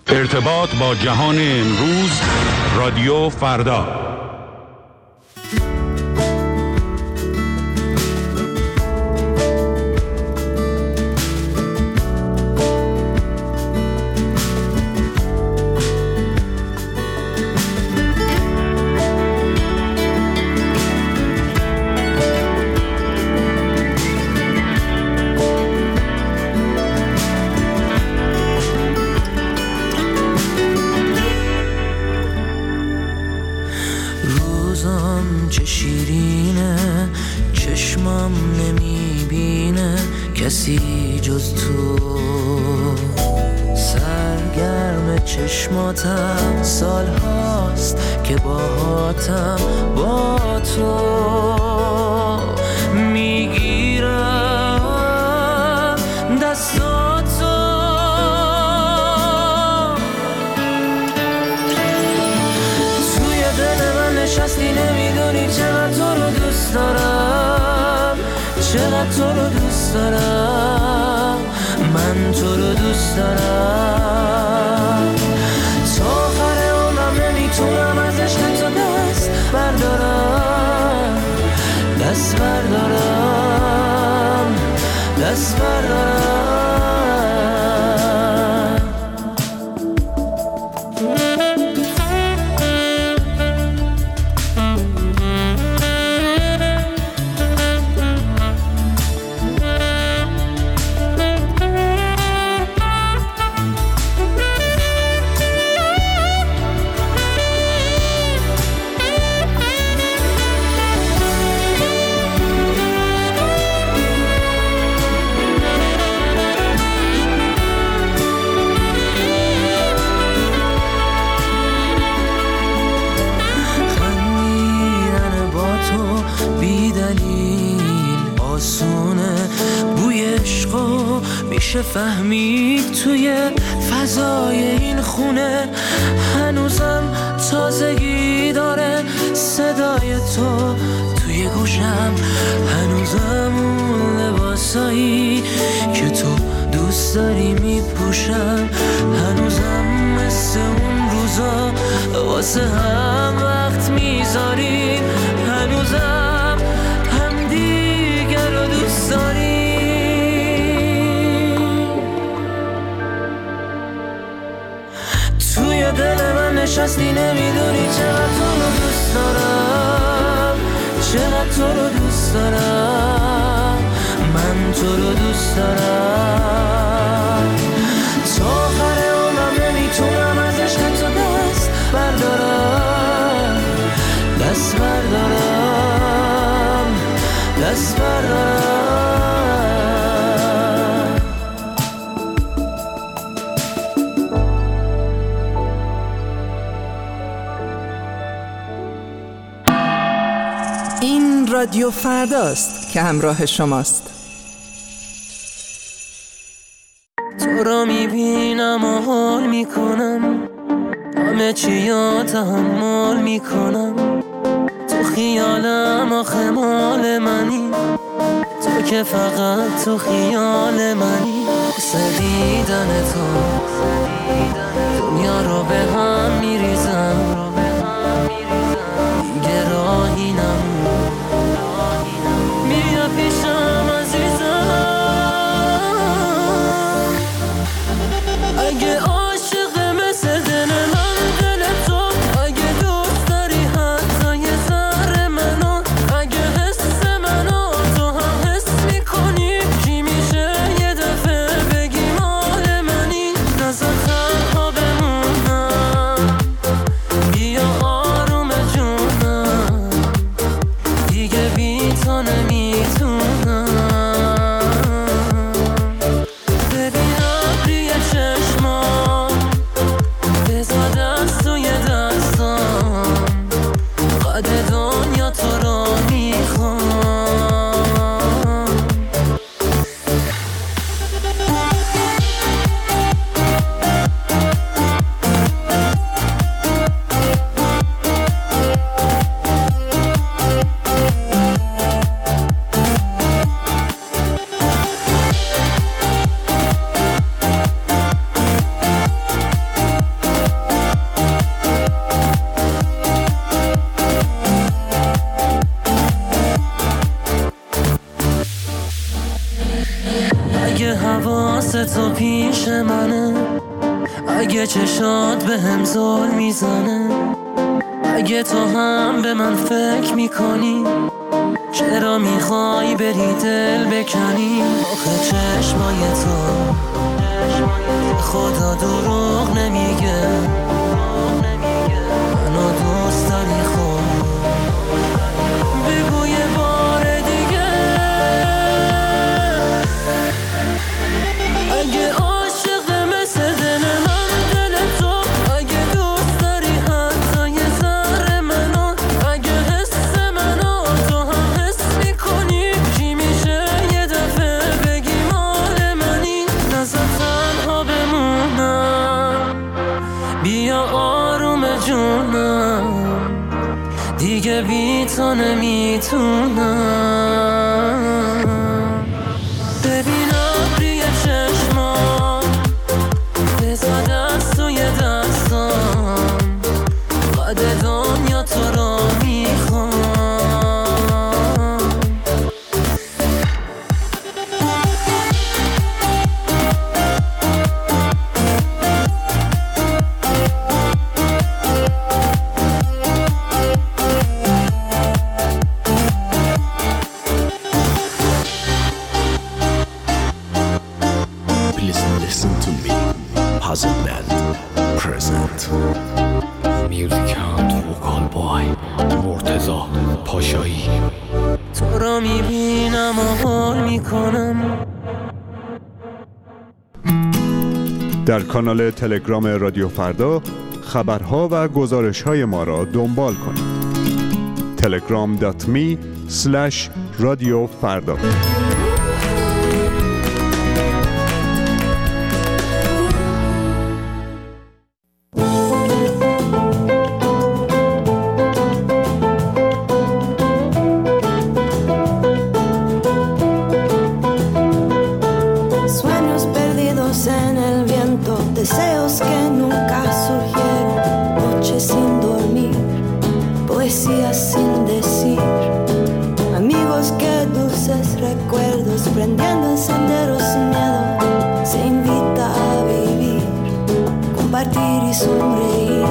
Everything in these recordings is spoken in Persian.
ارتباط با جهان امروز، رادیو فردا. چه شیرینه، چشمم نمیبینه کسی جز تو. سرگرم چشماتم، سال هاست که باهاتم، با تو میگیرم دستاتو. توی دل من نشستی، نمیدونی چقدر تو رو دوست دارم، چقدر تو رو دوست دارم، من تو رو دوست دارم. تا آخر عمرم نمیتونم از عشق تو دست بردارم، دست بردارم، دست بردارم. میشه فهمید توی فضای این خونه، هنوزم تازگی داره صدای تو توی گوشم، هنوزم اون لباسایی که تو دوست داری میپوشم، هنوزم مثل اون روزا واسه هم وقت میذاریم، هنوزم هم دیگر رو دوست داریم. توی دل من نشستی، نمیدونی چقدر تو رو دوست دارم، چقدر تو رو دوست دارم، من تو رو دوست دارم. تا آخر عمرم نمیتونم از عشق تو دست بردارم، دست بردارم، دست بردارم. این رادیو فرداست که همراه شماست. تو را میبینم و حال میکنم، همه چی یا تحمل میکنم، تو خیالم آخه مال منی، تو که فقط تو خیال منی. دیدن تو دنیا رو به هم میریزم، دیگه راهی نمون، بیا پیشم عزیزم. اگه عاشق مثل دل من دل تو، اگه دوست داری حتی یه ذره منو، اگه حس منو تو هم حس میکنی، چی میشه یه دفعه بگی مال منی، نذار تنها بمونم، بیا آروم جونم، دیگه بی تو نمیتونم. ببین ابری چشمام، بذار تو پیش منه، اگه چشات به هم زل میزنه، اگه تو هم به من فکر میکنی، چرا میخوای بری دل بکنی؟ آخه چشمای تو خدا دروغ نمیگه، منو دوست داری خب بگو یه بار دیگه. اگه عاشق مثل دل من دل تو، اگه دوست داری حتی یه ذره منو، اگه حس منو تو هم حس میکنی، چی میشه یه دفعه بگی مال منی؟ نزد تنها بمونم، بیا آروم جونم، دیگه بی تو نمیتونم. ببینم روی چشمام بزا دست توی دستام، قد دنیا تو رو میخوام. Please listen to me. Puzzle Band present. Music and vocal by مرتضی پاشایی. تو رو میبینم و حال میکنم. در کانال تلگرام رادیو فردا خبرها و گزارش‌های ما را دنبال کنید. telegram.me/رادیوفردا. Sueños perdidos en el viento, deseos que nunca surgieron, noches sin dormir, poesías sin decir, amigos que dulces recuerdos, prendiendo encenderos sin miedo, se invita a vivir, compartir y sonreír.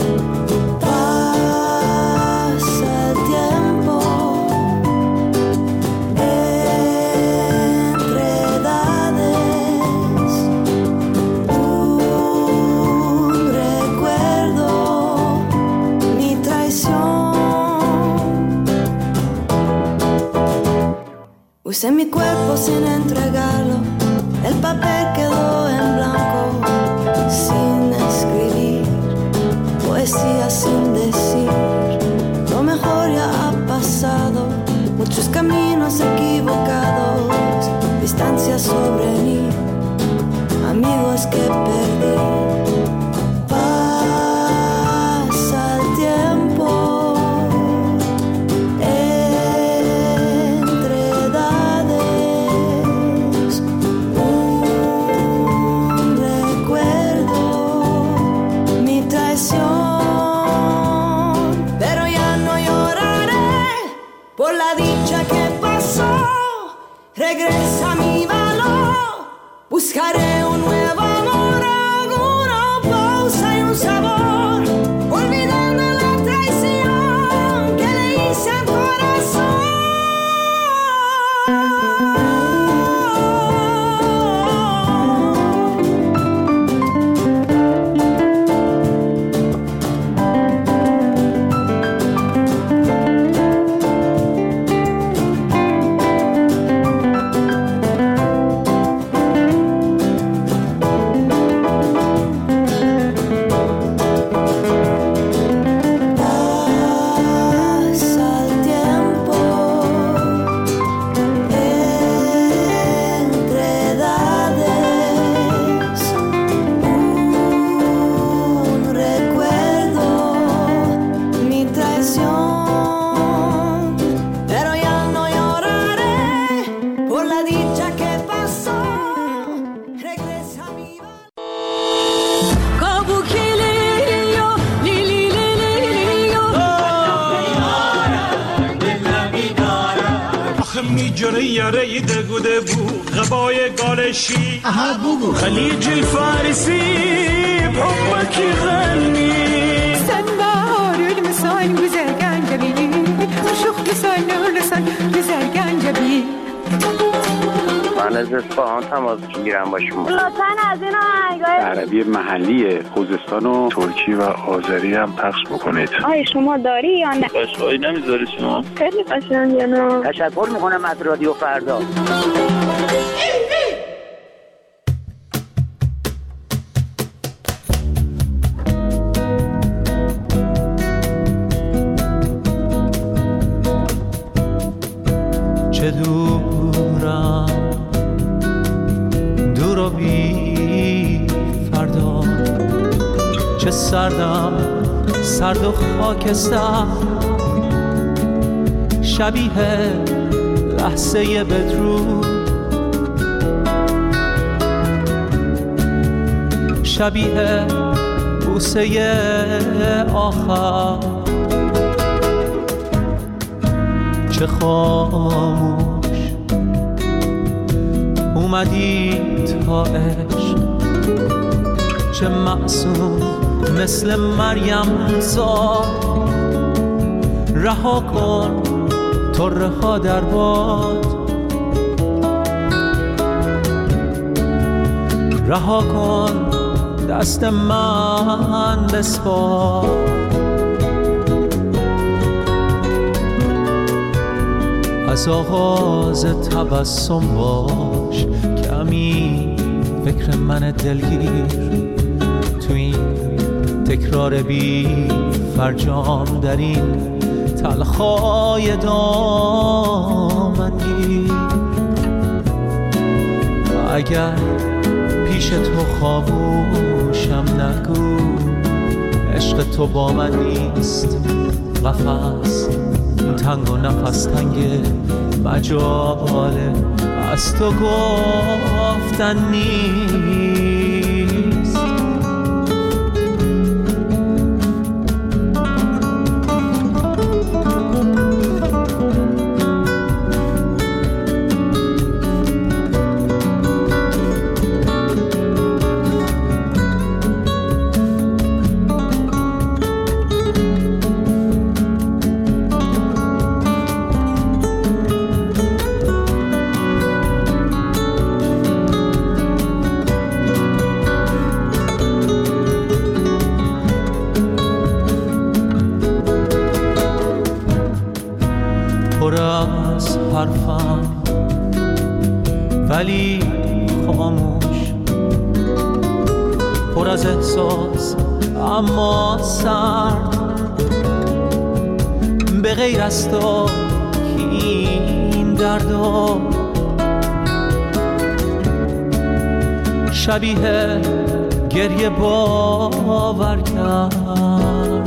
Pasa el tiempo entre edades, un recuerdo, mi traición. Usé mi cuerpo sin entregarlo, el papel quedó en blanco, sin escribir, poesía sin decir. Lo mejor ya ha pasado, muchos caminos equivocados, distancia sobre mí, amigos que perdí. Pasa el tiempo entre edades, un recuerdo, mi traición. Pero ya no lloraré por la dicha que pasó. Regresa mi valor, buscaré un nuevo amor, alguna pausa y un sabor, olvidando la traición que le hice al corazón. جنه یاره دگوده بو غبای گالشی aha bugu خلیج الفارسی بحبك غني sen baharül misal güzel gencebi aşık misal nurlusan güzel gencebi من از اصفهان تماس میگیرم با شما. لطفاً از این آهنگای عربی محلی خوزستان و ترکی و آذری هم پخش بکنید. آیا شما داری یا نه؟ قشقایی نمیذاری شما؟ خیلی قشنگه نه؟ تشکر میکنم از رادیو فردا. چه دورم دور و بی فردا، چه سردم سرد و خاکستر، شبیه لحظه بدرود، شبیه بوسه آخر، چه خاموش اومدی تا عشق، چه معصوم مثل مریم زاد، رها کن طره ها در باد، رها کن دست من بسپار، از آغاز تبسم باش کمی فکر من دلگیر، تو این تکرار بی فرجام در این تلخای دامنگیر، اگر پیش تو خاموشم نگو عشق تو با من نیست، قفس تنگ و نفس تنگ مجاله از تو گفتن نیست. پر از حرفم ولی خاموش، پر از احساس اما سرد، به غیر از تو این دردا شبیه گریه باور کرد،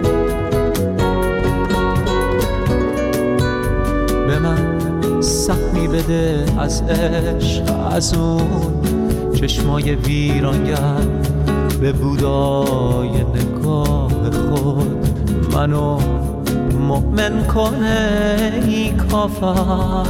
به من سهمی بده از عشق، از اون چشمای ویرانگر، به بودای نگاه خود منو مؤمن کنه ای کافر،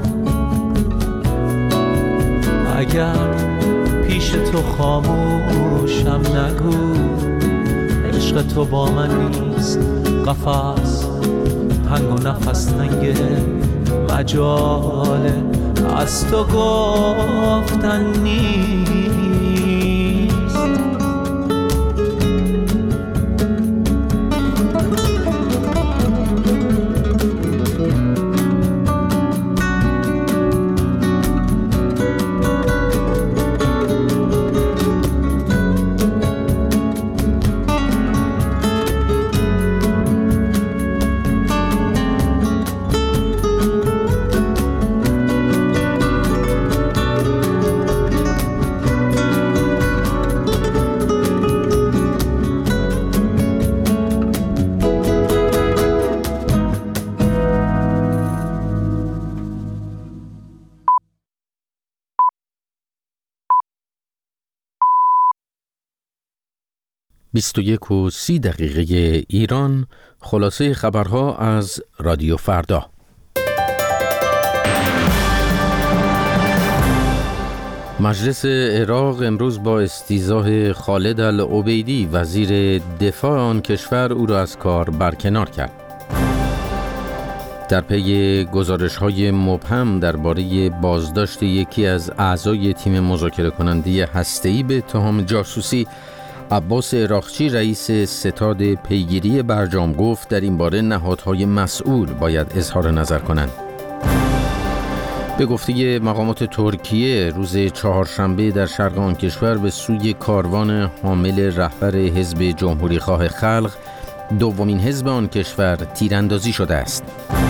اگر پیش تو خاموشم نگو عشق تو با من نیست، قفس تنگ و نفس تنگ مجاله از تو گفتن نیست. بیست و 1:30 ایران، خلاصه خبرها از رادیو فردا. مجلس عراق امروز با استیضاح خالد العبیدی وزیر دفاع آن کشور او را از کار برکنار کرد. در پی گزارش‌های مبهم درباره بازداشت یکی از اعضای تیم مذاکره کننده هسته‌ای به اتهام جاسوسی، عباس عراقچی رئیس ستاد پیگیری برجام گفت در این باره نهادهای مسئول باید اظهار نظر کنند. به گفته مقامات ترکیه روز چهارشنبه در شرق آن کشور به سوی کاروان حامل رهبر حزب جمهوریخواه خلق، دومین حزب آن کشور، تیراندازی شده است.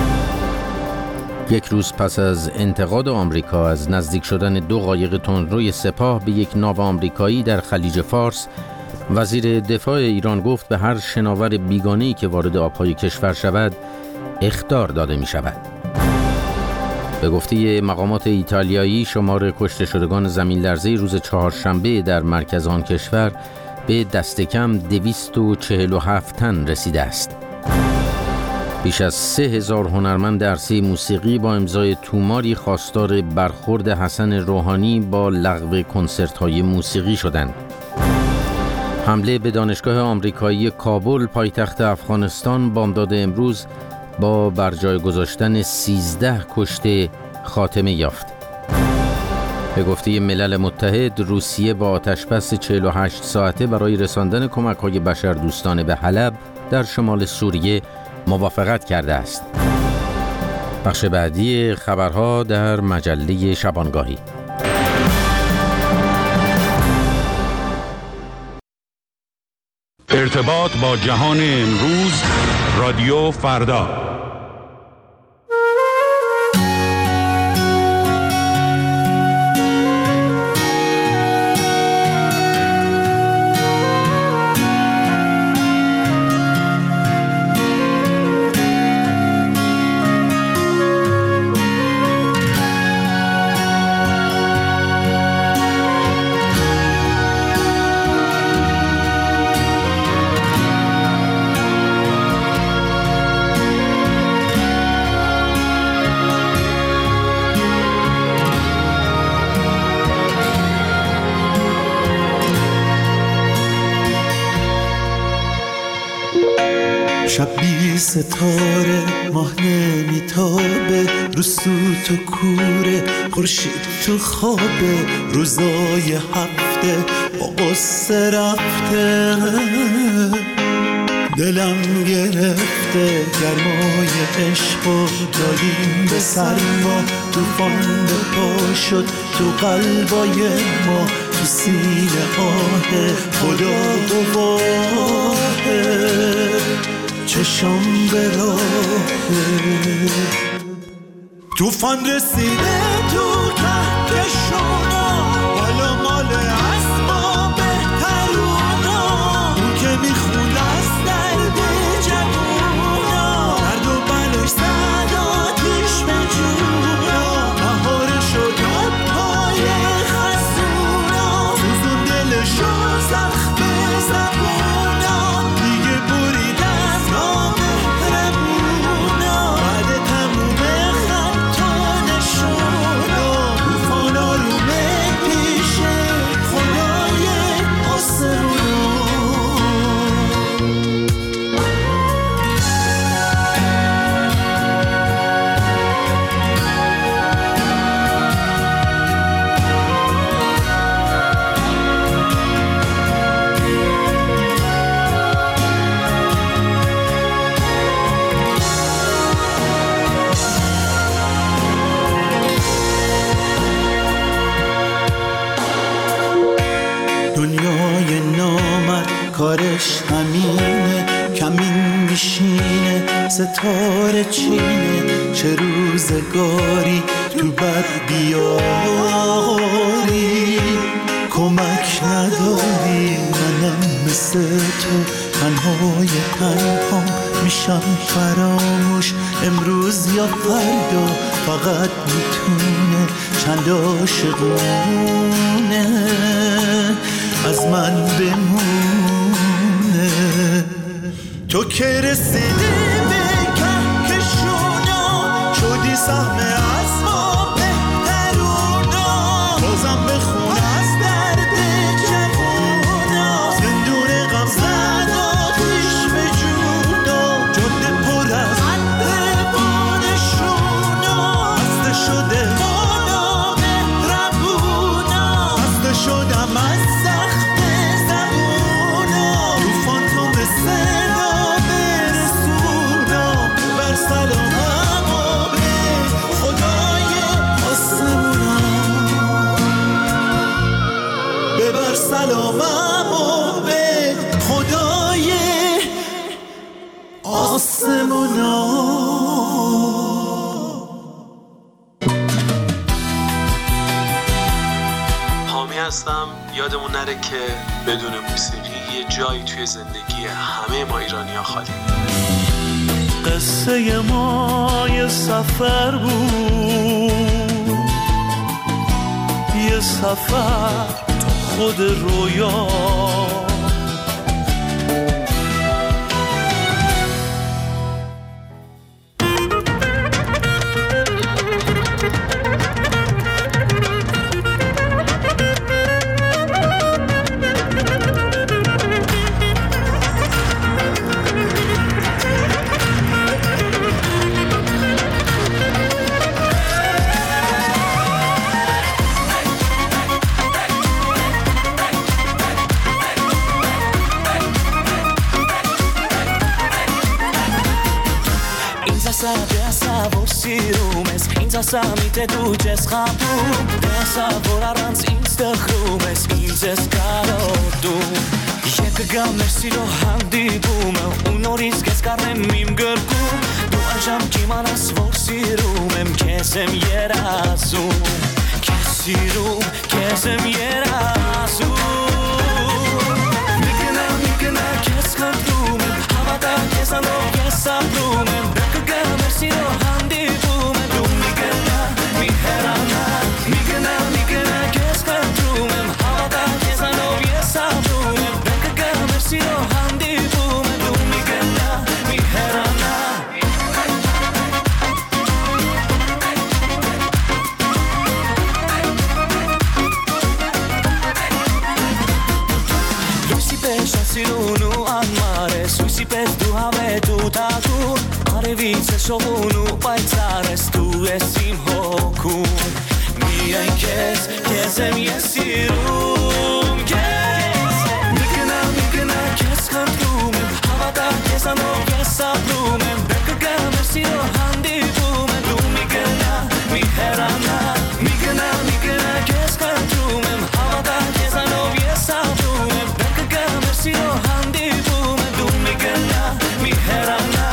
یک روز پس از انتقاد آمریکا از نزدیک شدن 2 قایق تندروی سپاه به یک ناو آمریکایی در خلیج فارس، وزیر دفاع ایران گفت به هر شناور بیگانه‌ای که وارد آبهای کشور شود اخطار داده می شود. به گفته مقامات ایتالیایی شمار کشته شدگان زمین لرزه روز چهارشنبه در مرکز آن کشور به دست کم 247 تن رسیده است. بیش از 3000 هنرمند عرصه موسیقی با امضای توماری خواستار برخورد حسن روحانی با لغو کنسرت‌های موسیقی شدند. حمله به دانشگاه آمریکایی کابل پایتخت افغانستان بامداد امروز با برجای گذاشتن 13 کشته خاتمه یافت. به گفته ملل متحد، روسیه با آتشبس 48 ساعته برای رساندن کمک‌های بشردوستانه به حلب در شمال سوریه موافقت کرده است. بخش بعدی خبرها در مجله شبانگاهی. ارتباط با جهان امروز، رادیو فردا. شب بی ستاره، ماه نمیتابه، رو سوت و کوره، خورشید تو خوابه، روزای هفته با قصه رفته، دلم گرفته گرمای عشق و دادیم به سرما، توفان به پا شد تو قلبای ما، تو سینه آه خدا گواهه، چشم به راهه، توفان رسیده تو کهکشونا، حالا مال اسما بهترونا، اون که میخوند از درد جوونا، درد و بلش زد آتیش به جونا، بهار شد پای خزونا، سوزون دلشو زخم زبونا، دیگه برید از راه مهربونا، بعد تموم خط و نشونا، توفان آرومه پیش خدای آسمونا. دنیای نامرد کارش همینه، کمین میشینه، ستاره چینه، چه روزگاری تو بد بیاری، کمک نداری، منم مثل تو تنهای تنها میشم فراموش، امروز یا فردا فقط میتونه چند عاشقونه از من بمونه، تو که رسیدی به کهکشونا، شدی سهم از ما بهترونا، بازم بخون یادمون نره که بدون موسیقی یه جایی توی زندگی همه ما ایرانی‌ها خالی. قصه ما یه سفر بود، یه سفر تو خود رویا. Samite duces capum Dessa volarans instachrumes Inzes carotum Jekga mersilo handi bumeu Unoris geskarem mim gărcum Du ajam kimanas forsirumem Kesem yerasum Kesirum Kesem yerasum Mikna keskantrumem Havada kesano kesabrumem Jekga mersilo handi bumeu Vice sovunu paițares tu esim hokum Mie kesem yesirum kes Mikna kes kantrumem Havada kesano kesabrumem Bekga mersilo handi bumem Du mikna kes kantrumem Havada kesano kesabrumem Bekga mersilo handi bumem Du mikna miherana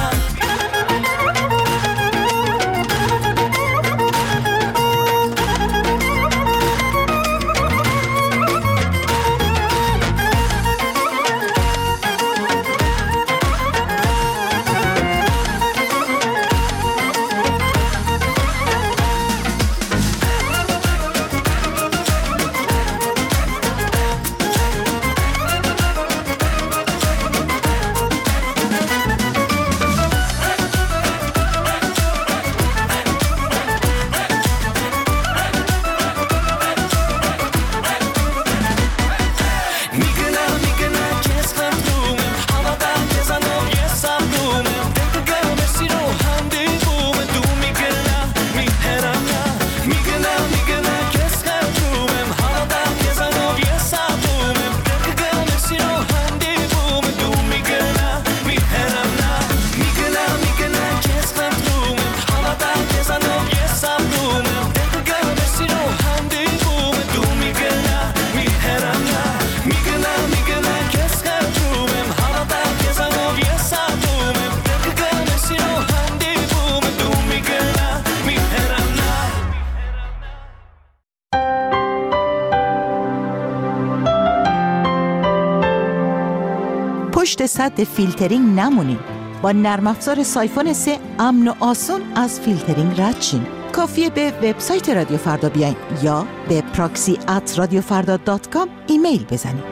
پشت سد فیلترینگ نمونید. با نرم افزار سایفون 3 امن و آسون از فیلترینگ رد شین. کافیه به وبسایت رادیو فردا بیاین یا به proxy@radiofarda.com ایمیل بزنید.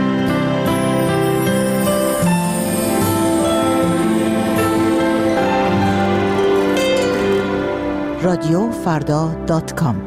radiofarda.com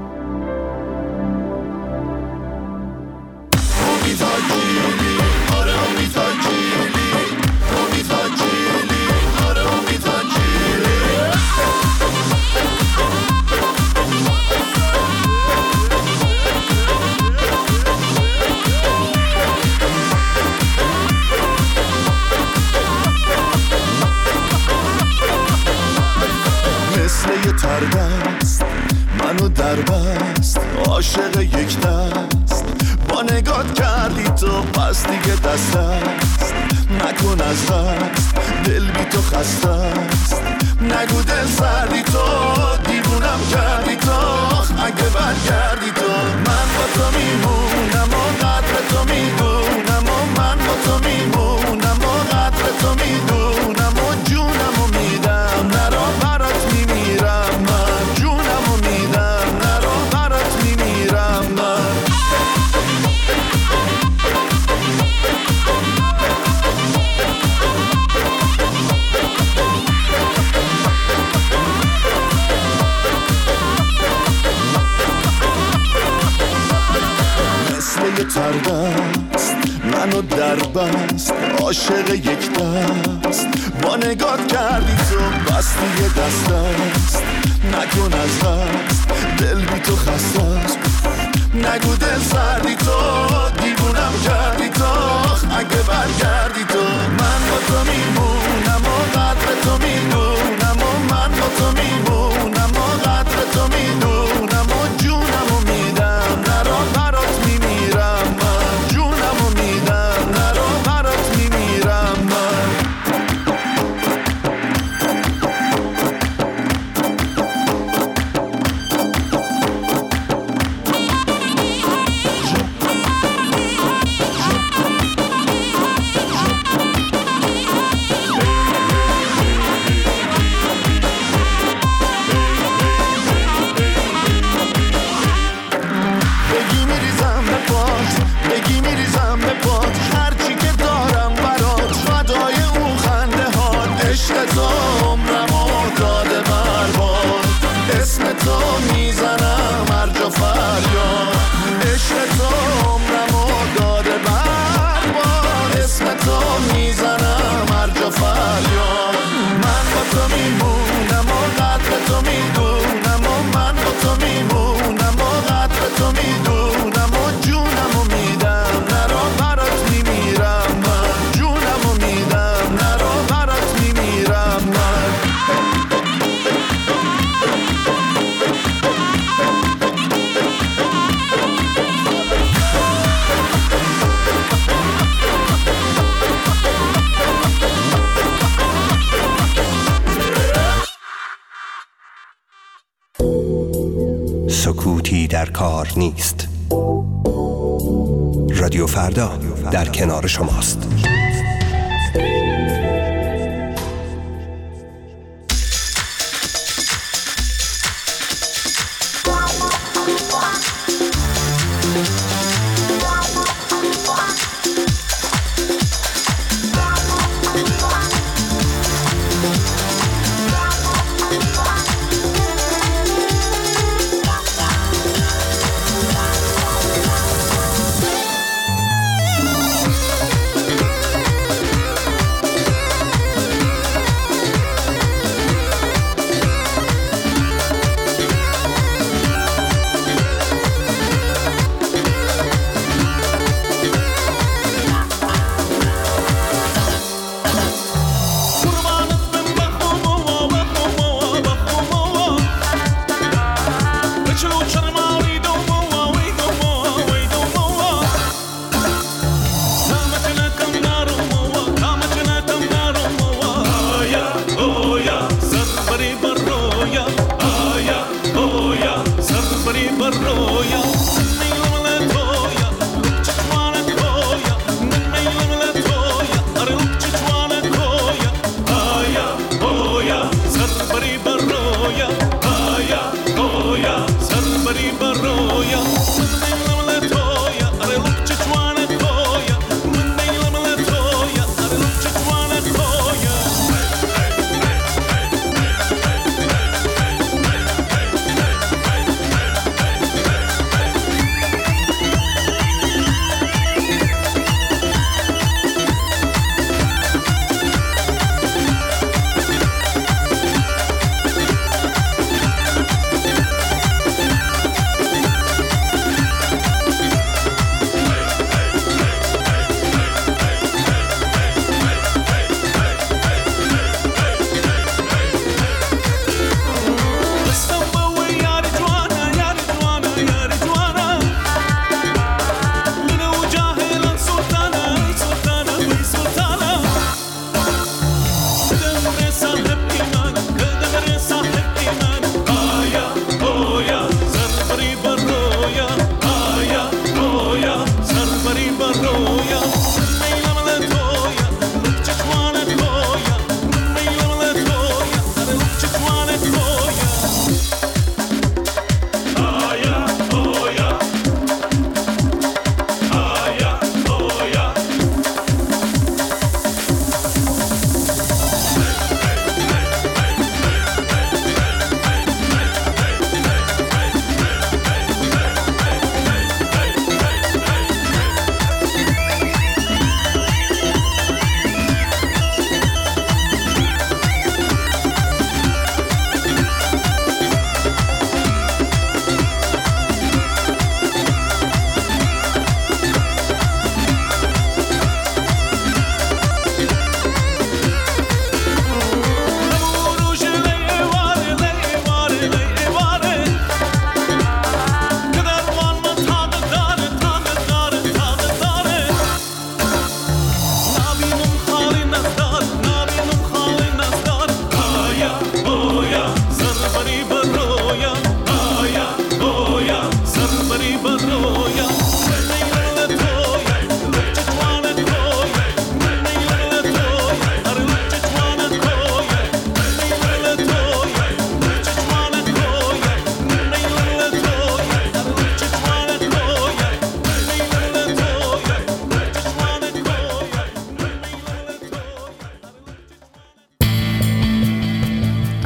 تردست منو در بست عاشق یک دست با نگات کردی تو پس دیگه دست است نکن از دست دل بی تو خسته است نگو دل سردی تو دیوونم کردی تو اگه برگردی تو من با تو میمونم و قدر تو تو میدونم و جونم و میدم نرو برات میمیرم من جونم و میدم نرو برات میمیرم من مثل یه تردست منو در بست عاشق یک دست با نگات کردی تو بستی یه دست است نکن از دست دل بی تو خسته است نگو دل سردی تو دیوونم کردی تو اگه برگردی تو من با تو میمونم و قدر تو میدونم و من با تو میمونم و قدر تو میدونم و جونم و میدم نرو برات میمیرم من جونم و میدم نرو برات میمیرم من بگی میریزم به پات هرچی که دارم برات فدای اون خنده هات عشق تو عمرمو داده برباد اسم تو میزنم هر جا فریاد عشق تو عمرمو داده برباد اسم تو میزنم هر جا فریاد من با تو میمونم و قدر تو میدونم و من با تو میمونم و قدر تو میدونم و جونم و میدم نرو برات میمیرم من جونم و میدم نرو برات میمیرم من سکوتی در کار نیست. رادیو فردا در کنار شماست.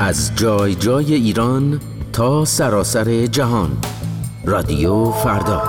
از جای جای ایران تا سراسر جهان. رادیو فردا.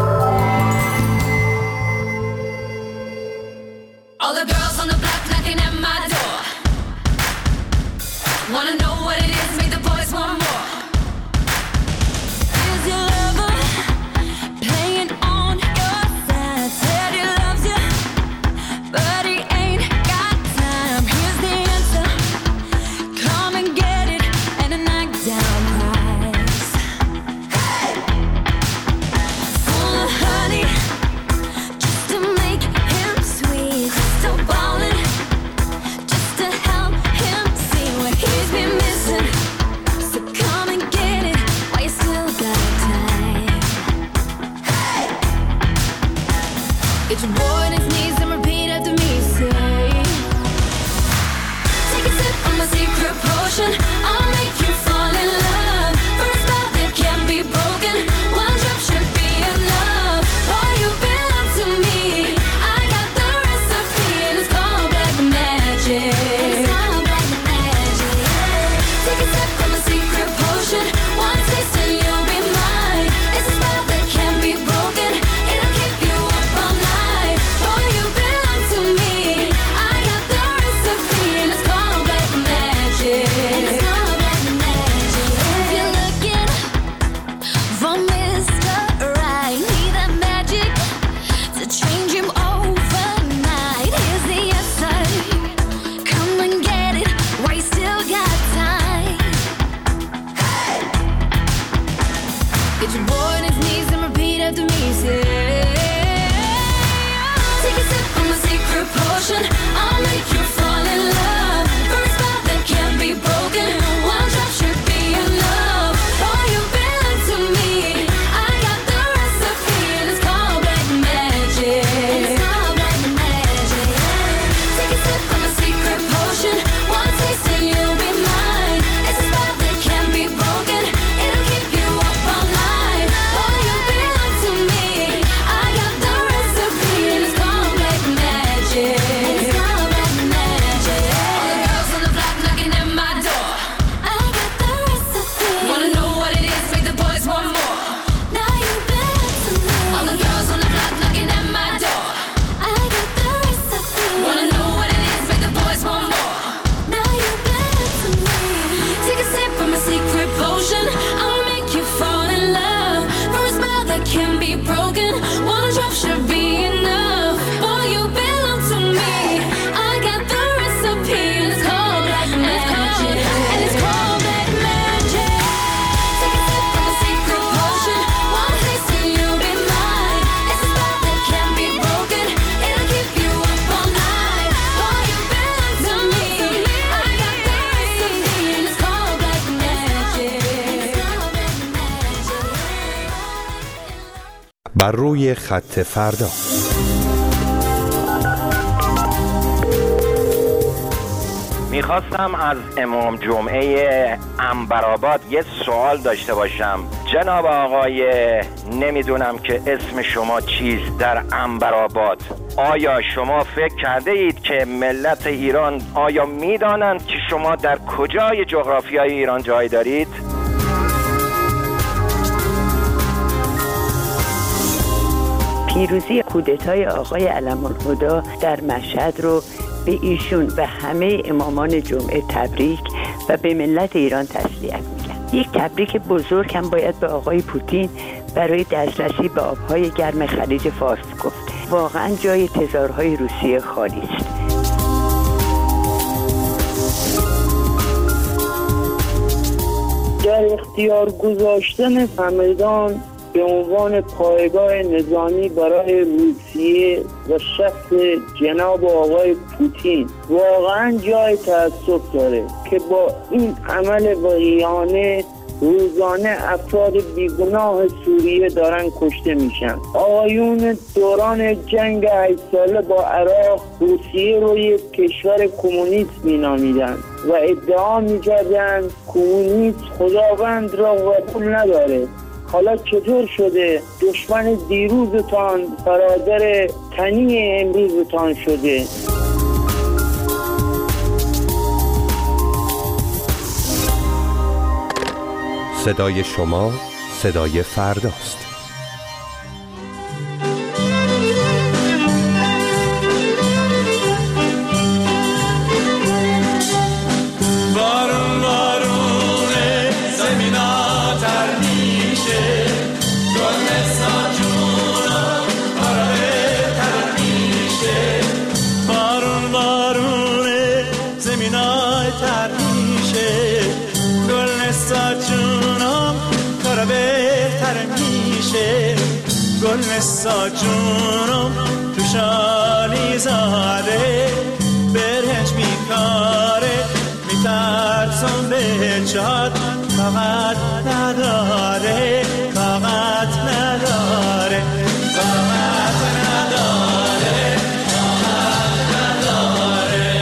بر روی خط فردا. میخواستم از امام جمعه عنبرآباد یه سوال داشته باشم. جناب آقای نمیدونم که اسم شما چیست در عنبرآباد، آیا شما فکر کرده اید که ملت ایران آیا میدانند که شما در کجای جغرافیای ایران جای دارید؟ پیروزی کودتای آقای علم‌الهدی در مشهد رو به ایشون و همه امامان جمعه تبریک و به ملت ایران تسلیت میگم. یک تبریک بزرگ هم باید به آقای پوتین برای دسترسی به آبهای گرم خلیج فارس گفت. واقعا جای تزارهای روسیه خالی است. در اختیار گذاشتن همدان به عنوان پایگاه نظامی برای روسیه و شخص جناب آقای پوتین واقعا جای تأسف داره که با این عمل وحشیانه روزانه افراد بیگناه سوریه دارن کشته میشن. آقایون دوران جنگ 8 ساله با عراق روسیه رو یک کشور کمونیست مینامیدن و ادعا میکردن کمونیست خداوند را قبول نداره. حالا چطور شده دشمن دیروزتان برادر تنی امروزتان شده؟ صدای شما صدای فرداست. نسا جونم تو شالی زاده برهنج میکاره میترسم به جاد فقط نداره فقط نداره فقط نداره فقط نداره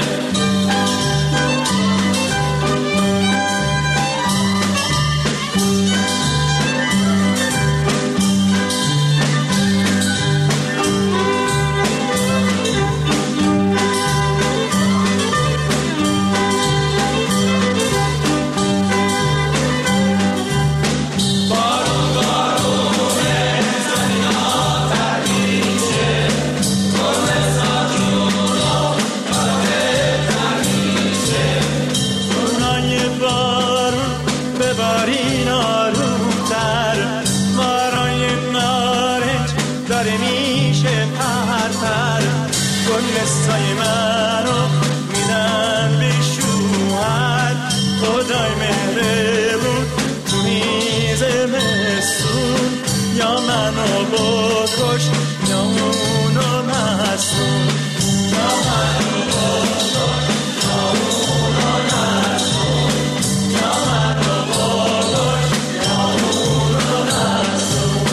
قصای منو میدن به شوهر خدای مهربون تو میز مسون یا منو بکش یا اونو مسون یا منو بکش یا اونو مسون یا منو بکش یا اونو مسون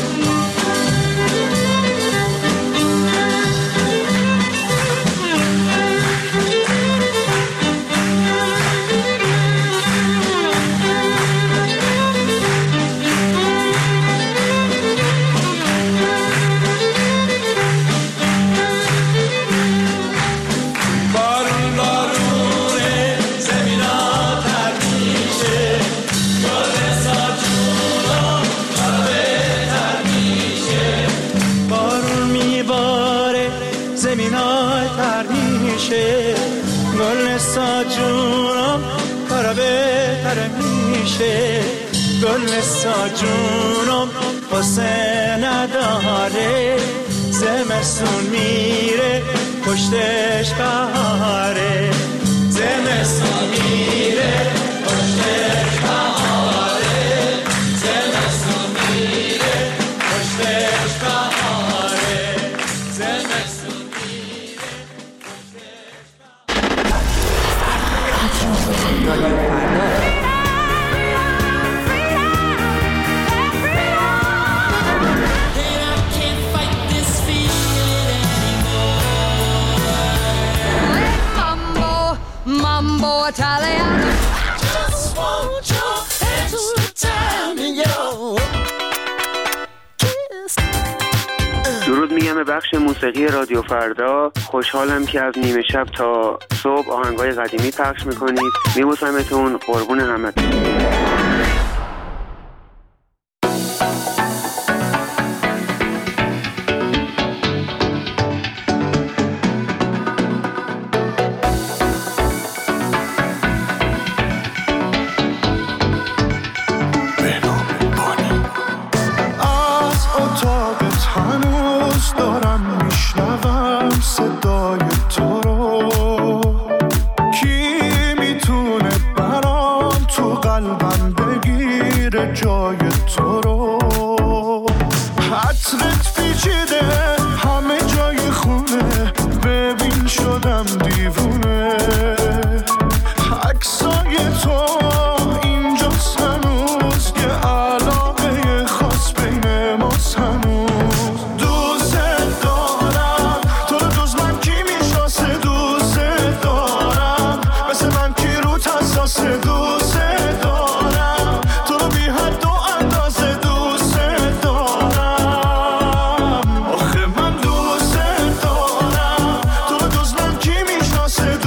جونم کارا بهتر میشه گل ساجونم واسه نداره زمستون میره پشتش بهاره زمستون میره پشتش بهاره زمستون میره پشتش بهاره زمستون Mambo Italiano. Just want your extra time in your kiss. درود میگم به بخش موسیقی رادیو فردا. خوشحالم که از نیمه شب تا صبح آهنگای قدیمی پخش میکنید. میبوسمتون، قربون همتون. آخه من دوست دارم تو رو جز من کی میشناسه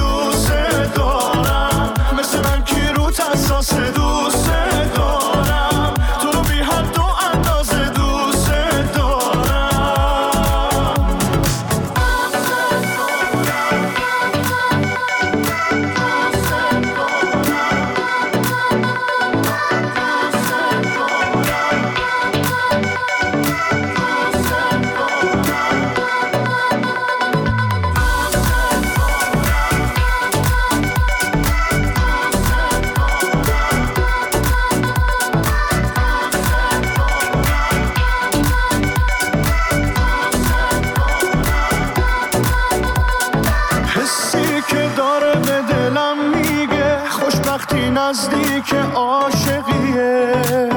نزدیک عاشقیه